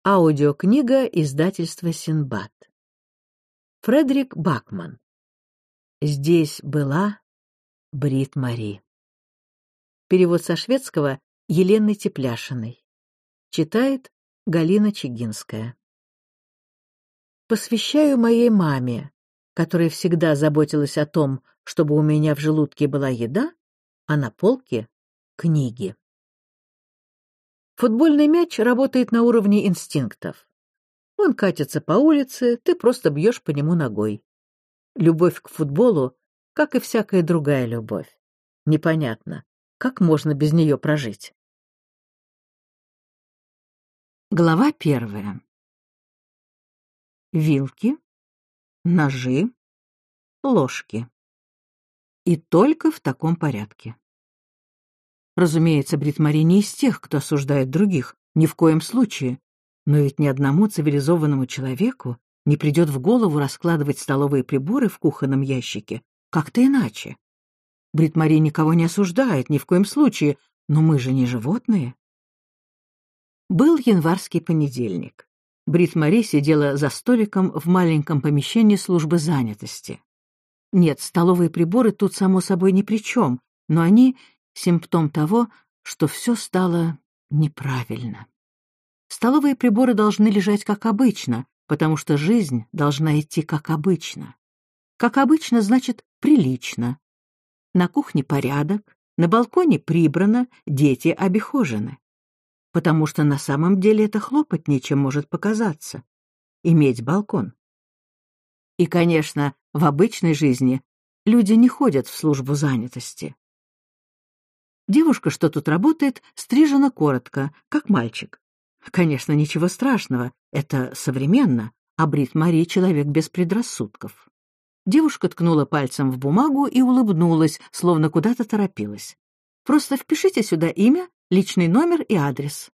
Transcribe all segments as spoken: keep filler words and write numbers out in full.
Аудиокнига издательства «Синдбад». Фредерик Бакман. Здесь была Брит-Мари. Перевод со шведского Елены Тепляшиной. Читает Галина Чигинская. Посвящаю моей маме, которая всегда заботилась о том, чтобы у меня в желудке была еда, а на полке — книги. Футбольный мяч работает на уровне инстинктов. Он катится по улице, ты просто бьешь по нему ногой. Любовь к футболу, как и всякая другая любовь. Непонятно, как можно без нее прожить. Глава первая. Вилки, ножи, ложки. И только в таком порядке. Разумеется, Брит-Мари не из тех, кто осуждает других, ни в коем случае. Но ведь ни одному цивилизованному человеку не придет в голову раскладывать столовые приборы в кухонном ящике как-то иначе. Брит-Мари никого не осуждает, ни в коем случае, но мы же не животные. Был январский понедельник. Брит-Мари сидела за столиком в маленьком помещении службы занятости. Нет, столовые приборы тут, само собой, ни при чем, но они — симптом того, что все стало неправильно. Столовые приборы должны лежать как обычно, потому что жизнь должна идти как обычно. Как обычно значит прилично. На кухне порядок, на балконе прибрано, дети обихожены. Потому что на самом деле это хлопотнее, чем может показаться. Иметь балкон. И, конечно, в обычной жизни люди не ходят в службу занятости. Девушка, что тут работает, стрижена коротко, как мальчик. Конечно, ничего страшного, это современно, а Брит-Мари — человек без предрассудков. Девушка ткнула пальцем в бумагу и улыбнулась, словно куда-то торопилась. «Просто впишите сюда имя, личный номер и адрес».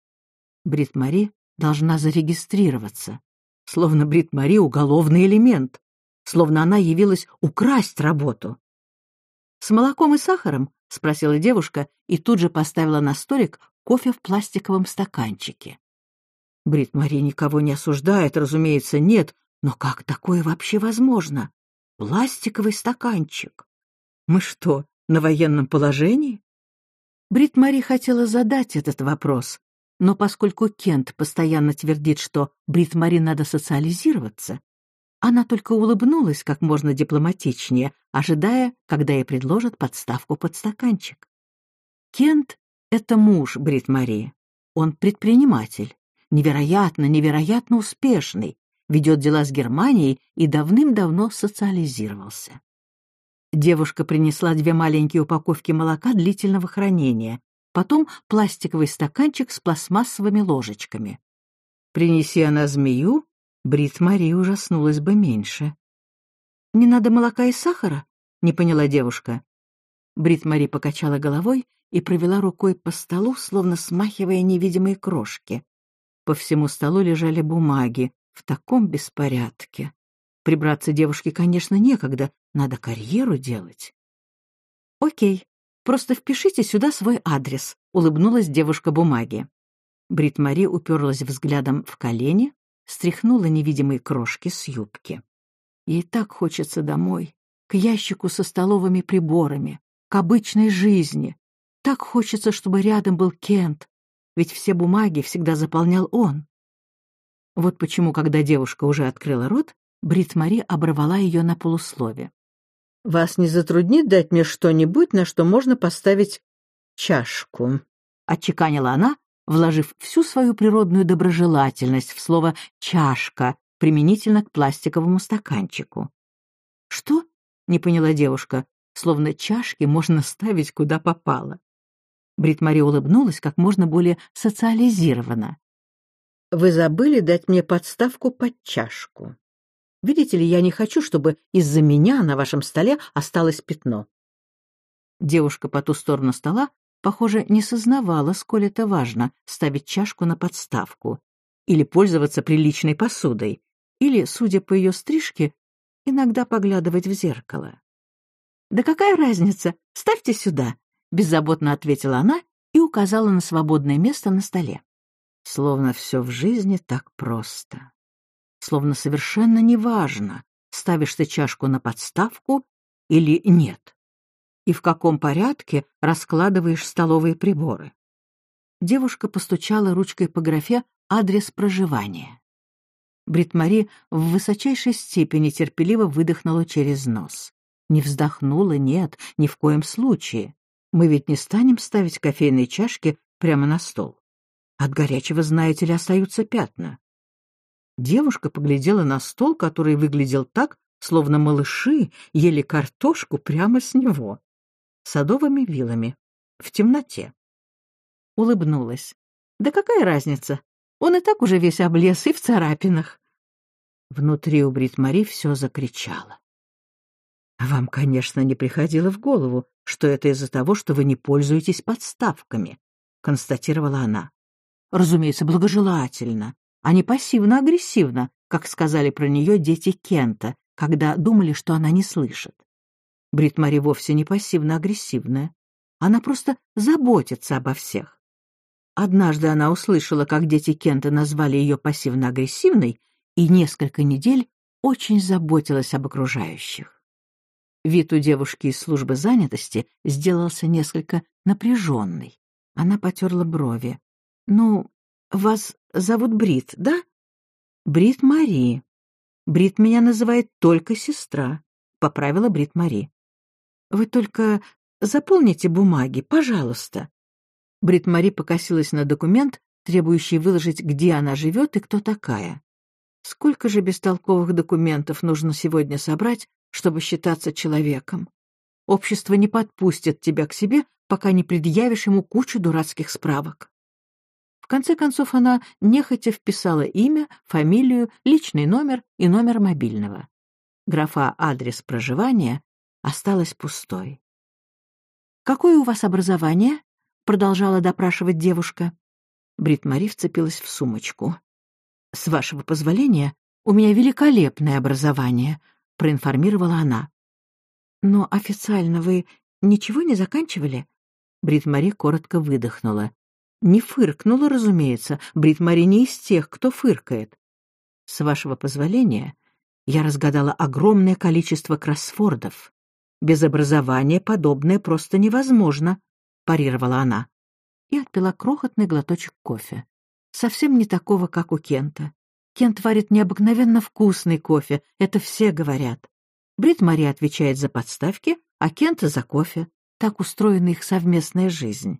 Брит-Мари должна зарегистрироваться, словно Брит-Мари — уголовный элемент, словно она явилась украсть работу. «С молоком и сахаром?» — спросила девушка и тут же поставила на столик кофе в пластиковом стаканчике. Брит-Мари никого не осуждает, разумеется, нет, но как такое вообще возможно? Пластиковый стаканчик. Мы что, на военном положении? Брит-Мари хотела задать этот вопрос, но поскольку Кент постоянно твердит, что Брит-Мари надо социализироваться, она только улыбнулась как можно дипломатичнее, ожидая, когда ей предложат подставку под стаканчик. Кент — это муж Брит-Мари. Он предприниматель, невероятно, невероятно успешный, ведет дела с Германией и давным-давно социализировался. Девушка принесла две маленькие упаковки молока длительного хранения, потом пластиковый стаканчик с пластмассовыми ложечками. Принеси она змею, Брит-Мари ужаснулась бы меньше. «Не надо молока и сахара?» — не поняла девушка. Брит-Мари покачала головой и провела рукой по столу, словно смахивая невидимые крошки. По всему столу лежали бумаги в таком беспорядке. Прибраться девушке, конечно, некогда, надо карьеру делать. «Окей, просто впишите сюда свой адрес», — улыбнулась девушка бумаги. Брит-Мари уперлась взглядом в колени, стряхнула невидимые крошки с юбки. Ей так хочется домой, к ящику со столовыми приборами, к обычной жизни. Так хочется, чтобы рядом был Кент, ведь все бумаги всегда заполнял он. Вот почему, когда девушка уже открыла рот, Брит-Мари оборвала ее на полуслове. «Вас не затруднит дать мне что-нибудь, на что можно поставить чашку?» — отчеканила она, вложив всю свою природную доброжелательность в слово «чашка», применительно к пластиковому стаканчику. «Что?» — не поняла девушка, словно чашки можно ставить куда попало. Брит-Мари улыбнулась как можно более социализированно. «Вы забыли дать мне подставку под чашку. Видите ли, я не хочу, чтобы из-за меня на вашем столе осталось пятно». Девушка по ту сторону стола, похоже, не сознавала, сколь это важно — ставить чашку на подставку или пользоваться приличной посудой, или, судя по ее стрижке, иногда поглядывать в зеркало. «Да какая разница? Ставьте сюда», — беззаботно ответила она и указала на свободное место на столе. Словно все в жизни так просто. Словно совершенно неважно, ставишь ты чашку на подставку или нет, и в каком порядке раскладываешь столовые приборы. Девушка постучала ручкой по графе «Адрес проживания». Брит-Мари в высочайшей степени терпеливо выдохнула через нос. Не вздохнула, нет, ни в коем случае. Мы ведь не станем ставить кофейные чашки прямо на стол. От горячего, знаете ли, остаются пятна. Девушка поглядела на стол, который выглядел так, словно малыши ели картошку прямо с него, садовыми вилами, в темноте. Улыбнулась. Да какая разница? Он и так уже весь облез и в царапинах. Внутри у Брит-Мари все закричало. Вам, конечно, не приходило в голову, что это из-за того, что вы не пользуетесь подставками, констатировала она. Разумеется, благожелательно, а не пассивно-агрессивно, как сказали про нее дети Кента, когда думали, что она не слышит. Брит-Мари вовсе не пассивно-агрессивная. Она просто заботится обо всех. Однажды она услышала, как дети Кента назвали ее пассивно-агрессивной, и несколько недель очень заботилась об окружающих. Вид у девушки из службы занятости сделался несколько напряженный. Она потерла брови. «Ну, вас зовут Брит, да?» «Брит-Мари. Брит меня называет только сестра», — поправила Брит-Мари. «Вы только заполните бумаги, пожалуйста». Брит-Мари покосилась на документ, требующий выложить, где она живет и кто такая. Сколько же бестолковых документов нужно сегодня собрать, чтобы считаться человеком? Общество не подпустит тебя к себе, пока не предъявишь ему кучу дурацких справок. В конце концов, она нехотя вписала имя, фамилию, личный номер и номер мобильного. Графа «Адрес проживания» осталась пустой. «Какое у вас образование?» — продолжала допрашивать девушка. Брит-Мари вцепилась в сумочку. «С вашего позволения, у меня великолепное образование», — проинформировала она. «Но официально вы ничего не заканчивали?» Брит-Мари коротко выдохнула. Не фыркнула, разумеется. Брит-Мари не из тех, кто фыркает. «С вашего позволения, я разгадала огромное количество кроссвордов. Без образования подобное просто невозможно», — парировала она. И отпила крохотный глоточек кофе. Совсем не такого, как у Кента. Кент варит необыкновенно вкусный кофе, это все говорят. Брит-Мари отвечает за подставки, а Кент за кофе. Так устроена их совместная жизнь.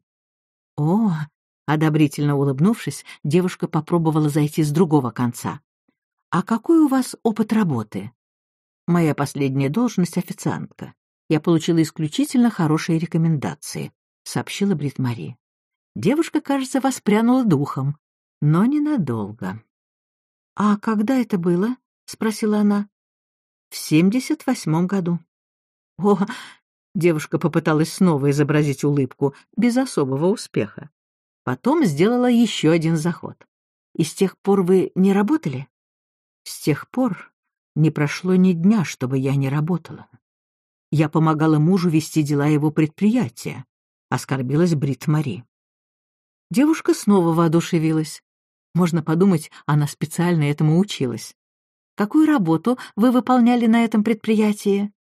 О, одобрительно улыбнувшись, девушка попробовала зайти с другого конца. А какой у вас опыт работы? Моя последняя должность — официантка. Я получила исключительно хорошие рекомендации, сообщила Брит-Мари. Девушка, кажется, воспрянула духом, но ненадолго. «А когда это было?» — спросила она. «В семьдесят восьмом году». «О!» — девушка попыталась снова изобразить улыбку, без особого успеха. Потом сделала еще один заход. «И с тех пор вы не работали?» «С тех пор не прошло ни дня, чтобы я не работала. Я помогала мужу вести дела его предприятия», — оскорбилась Брит-Мари. Девушка снова воодушевилась. Можно подумать, она специально этому училась. «Какую работу вы выполняли на этом предприятии?»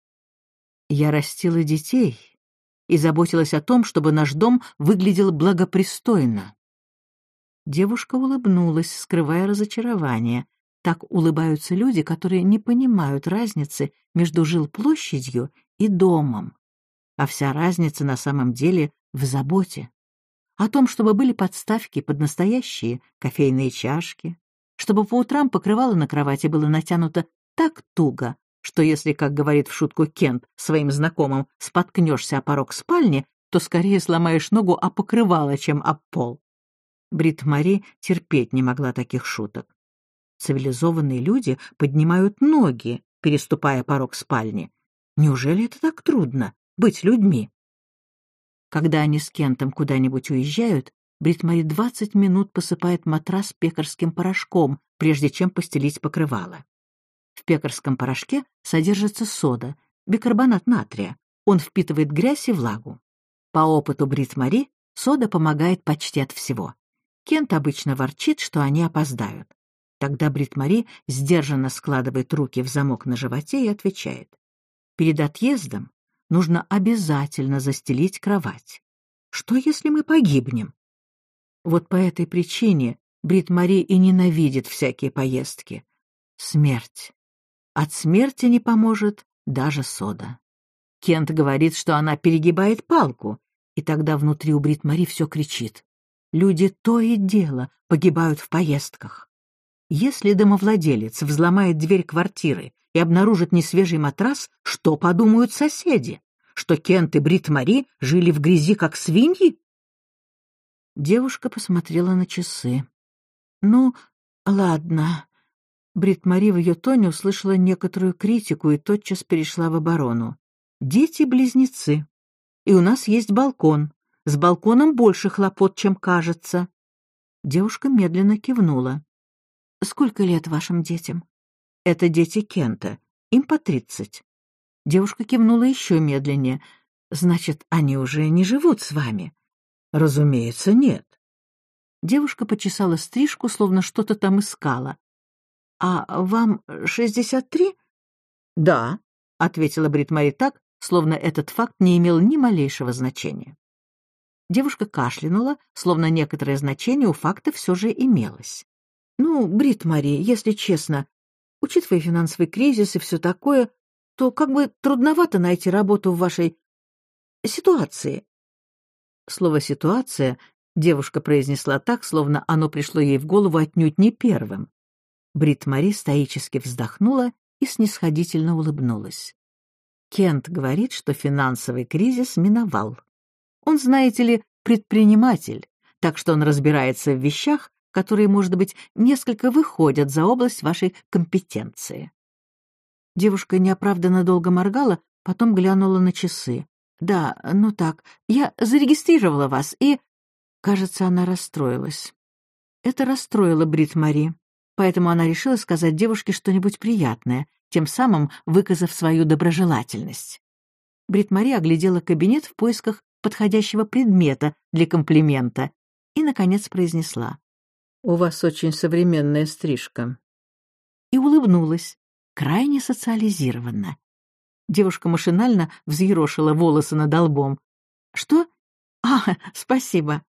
«Я растила детей и заботилась о том, чтобы наш дом выглядел благопристойно». Девушка улыбнулась, скрывая разочарование. Так улыбаются люди, которые не понимают разницы между жилплощадью и домом. А вся разница на самом деле в заботе. О том, чтобы были подставки под настоящие кофейные чашки, чтобы по утрам покрывало на кровати было натянуто так туго, что если, как говорит в шутку Кент своим знакомым, споткнешься о порог спальни, то скорее сломаешь ногу о покрывало, чем об пол. Брит-Мари терпеть не могла таких шуток. Цивилизованные люди поднимают ноги, переступая порог спальни. Неужели это так трудно — быть людьми? Когда они с Кентом куда-нибудь уезжают, Брит-Мари двадцать минут посыпает матрас пекарским порошком, прежде чем постелить покрывало. В пекарском порошке содержится сода, бикарбонат натрия. Он впитывает грязь и влагу. По опыту Брит-Мари, сода помогает почти от всего. Кент обычно ворчит, что они опоздают. Тогда Брит-Мари сдержанно складывает руки в замок на животе и отвечает: «Перед отъездом нужно обязательно застелить кровать. Что, если мы погибнем?» Вот по этой причине Брит-Мари и ненавидит всякие поездки. Смерть. От смерти не поможет даже сода. Кент говорит, что она перегибает палку, и тогда внутри у Брит-Мари все кричит. Люди то и дело погибают в поездках. Если домовладелец взломает дверь квартиры и обнаружит несвежий матрас, что подумают соседи? Что Кент и Брит-Мари жили в грязи, как свиньи? Девушка посмотрела на часы. «Ну, ладно». Брит-Мари в ее тоне услышала некоторую критику и тотчас перешла в оборону. «Дети-близнецы. И у нас есть балкон. С балконом больше хлопот, чем кажется». Девушка медленно кивнула. «Сколько лет вашим детям?» «Это дети Кента. Им по тридцать». Девушка кивнула еще медленнее. «Значит, они уже не живут с вами?» «Разумеется, нет». Девушка почесала стрижку, словно что-то там искала. «А вам шестьдесят три?» «Да», — ответила Брит-Мари так, словно этот факт не имел ни малейшего значения. Девушка кашлянула, словно некоторое значение у факта все же имелось. «Ну, Брит-Мари, если честно, учитывая финансовый кризис и все такое, то как бы трудновато найти работу в вашей ситуации». Слово «ситуация» девушка произнесла так, словно оно пришло ей в голову отнюдь не первым. Брит-Мари стоически вздохнула и снисходительно улыбнулась. Кент говорит, что финансовый кризис миновал. Он, знаете ли, предприниматель, так что он разбирается в вещах, которые, может быть, несколько выходят за область вашей компетенции. Девушка неоправданно долго моргала, потом глянула на часы. «Да, ну так, я зарегистрировала вас, и...» Кажется, она расстроилась. Это расстроило Брит-Мари, поэтому она решила сказать девушке что-нибудь приятное, тем самым выказав свою доброжелательность. Брит-Мари оглядела кабинет в поисках подходящего предмета для комплимента и, наконец, произнесла: «У вас очень современная стрижка». И улыбнулась, крайне социализированно. Девушка машинально взъерошила волосы над лбом. «Что? А, спасибо».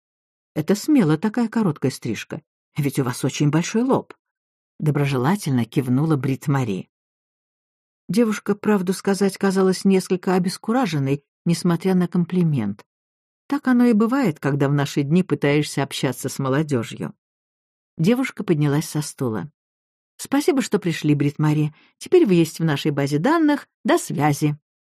«Это смело такая короткая стрижка, ведь у вас очень большой лоб», — доброжелательно кивнула Брит-Мари. Девушка, правду сказать, казалась несколько обескураженной, несмотря на комплимент. Так оно и бывает, когда в наши дни пытаешься общаться с молодежью. Девушка поднялась со стула. «Спасибо, что пришли, Брит-Мари. Теперь вы есть в нашей базе данных. До связи».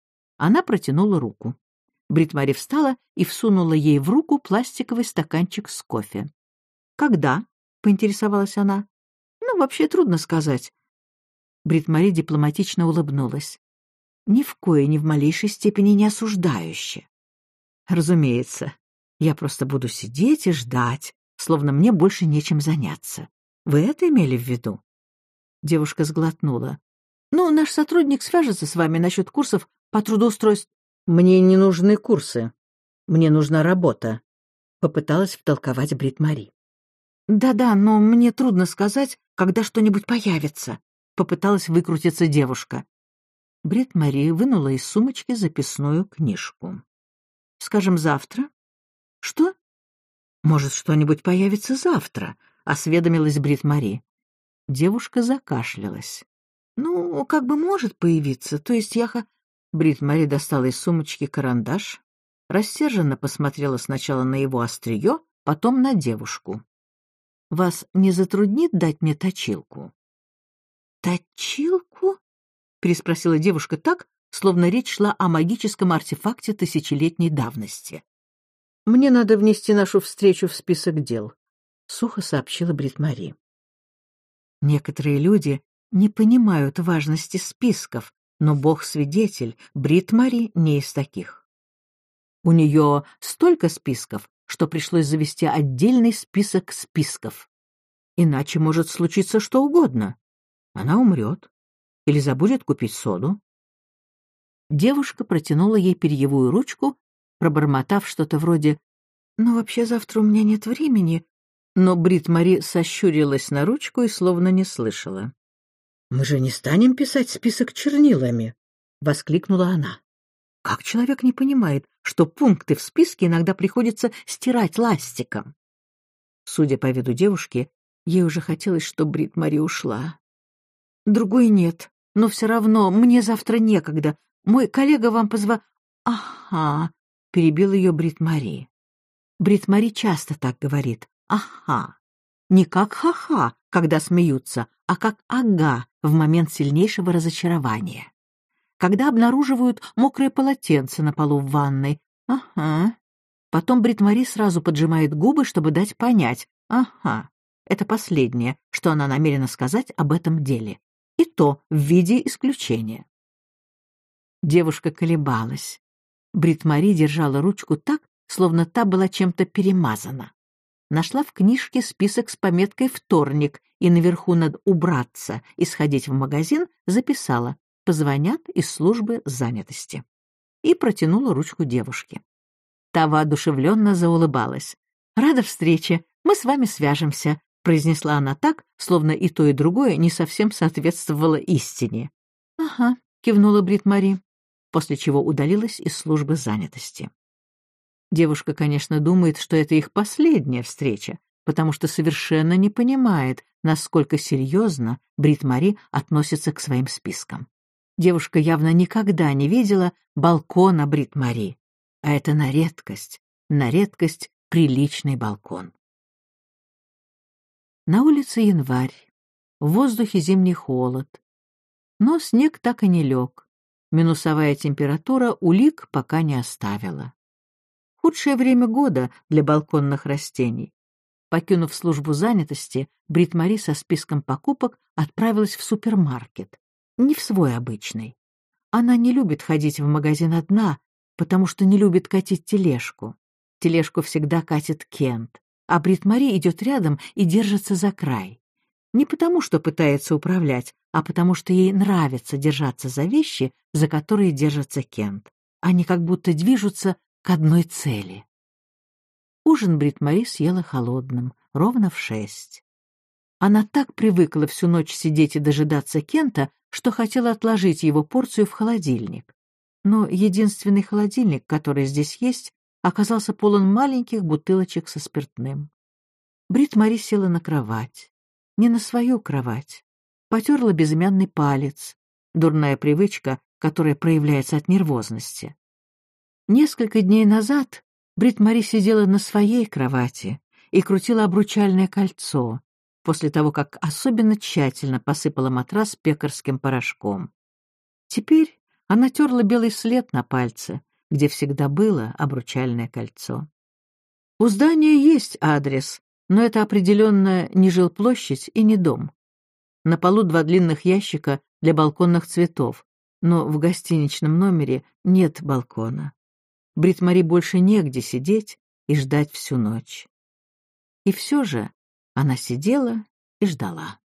Она протянула руку. Брит-Мари встала и всунула ей в руку пластиковый стаканчик с кофе. «Когда?» — поинтересовалась она. «Ну, вообще трудно сказать». Брит-Мари дипломатично улыбнулась. Ни в коей, ни в малейшей степени не осуждающе. «Разумеется, я просто буду сидеть и ждать, словно мне больше нечем заняться. Вы это имели в виду?» Девушка сглотнула. «Ну, наш сотрудник свяжется с вами насчет курсов по трудоустройству». «Мне не нужны курсы. Мне нужна работа», — попыталась втолковать Брит-Мари. «Да-да, но мне трудно сказать, когда что-нибудь появится», — попыталась выкрутиться девушка. Брит-Мари вынула из сумочки записную книжку. «Скажем, завтра?» «Что?» «Может, что-нибудь появится завтра», — осведомилась Брит-Мари. Девушка закашлялась. «Ну, как бы может появиться, то есть я...» ха...» Брит-Мари достала из сумочки карандаш, рассерженно посмотрела сначала на его острие, потом на девушку. «Вас не затруднит дать мне точилку?» «Точилку?» — переспросила девушка так, словно речь шла о магическом артефакте тысячелетней давности. «Мне надо внести нашу встречу в список дел», — сухо сообщила Брит-Мари. Некоторые люди не понимают важности списков, но Бог-свидетель, Брит-Мари не из таких. У нее столько списков, что пришлось завести отдельный список списков. Иначе может случиться что угодно. Она умрет или забудет купить соду. Девушка протянула ей перьевую ручку, пробормотав что-то вроде «Ну, вообще, завтра у меня нет времени, Но Брит-Мари сощурилась на ручку и словно не слышала. «Мы же не станем писать список чернилами!» — воскликнула она. «Как человек не понимает, что пункты в списке иногда приходится стирать ластиком?» Судя по виду девушки, ей уже хотелось, чтобы Брит-Мари ушла. «Другой нет, но все равно мне завтра некогда. Мой коллега вам позва...» «Ага», — перебил ее Брит-Мари. Брит-Мари часто так говорит. «Ага». Не как «ха-ха», когда смеются, а как «ага» в момент сильнейшего разочарования. Когда обнаруживают мокрое полотенце на полу в ванной. «Ага». Потом Брит-Мари сразу поджимает губы, чтобы дать понять. «Ага». Это последнее, что она намерена сказать об этом деле. И то в виде исключения. Девушка колебалась. Брит-Мари держала ручку так, словно та была чем-то перемазана. Нашла в книжке список с пометкой «Вторник» и наверху над «Убраться» и «Сходить в магазин» записала «Позвонят из службы занятости» и протянула ручку девушке. Та воодушевленно заулыбалась. «Рада встрече, мы с вами свяжемся», произнесла она так, словно и то, и другое не совсем соответствовало истине. «Ага», — кивнула Брит-Мари, после чего удалилась из службы занятости. Девушка, конечно, думает, что это их последняя встреча, потому что совершенно не понимает, насколько серьезно Брит-Мари относится к своим спискам. Девушка явно никогда не видела балкона Брит-Мари, а это на редкость, на редкость приличный балкон. На улице январь, в воздухе зимний холод, но снег так и не лег, минусовая температура улик пока не оставила. Худшее время года для балконных растений. Покинув службу занятости, Брит-Мари со списком покупок отправилась в супермаркет, не в свой обычный. Она не любит ходить в магазин одна, потому что не любит катить тележку. Тележку всегда катит Кент, а Брит-Мари идет рядом и держится за край. Не потому, что пытается управлять, а потому что ей нравится держаться за вещи, за которые держится Кент. Они как будто движутся к одной цели. Ужин Брит-Мари съела холодным, ровно в шесть. Она так привыкла всю ночь сидеть и дожидаться Кента, что хотела отложить его порцию в холодильник. Но единственный холодильник, который здесь есть, оказался полон маленьких бутылочек со спиртным. Брит-Мари села на кровать. Не на свою кровать. Потерла безымянный палец. Дурная привычка, которая проявляется от нервозности. Несколько дней назад Брит-Мари сидела на своей кровати и крутила обручальное кольцо, после того, как особенно тщательно посыпала матрас пекарским порошком. Теперь она терла белый след на пальце, где всегда было обручальное кольцо. У здания есть адрес, но это определенно не жилплощадь и не дом. На полу два длинных ящика для балконных цветов, но в гостиничном номере нет балкона. Брит-Мари больше негде сидеть и ждать всю ночь. И все же она сидела и ждала.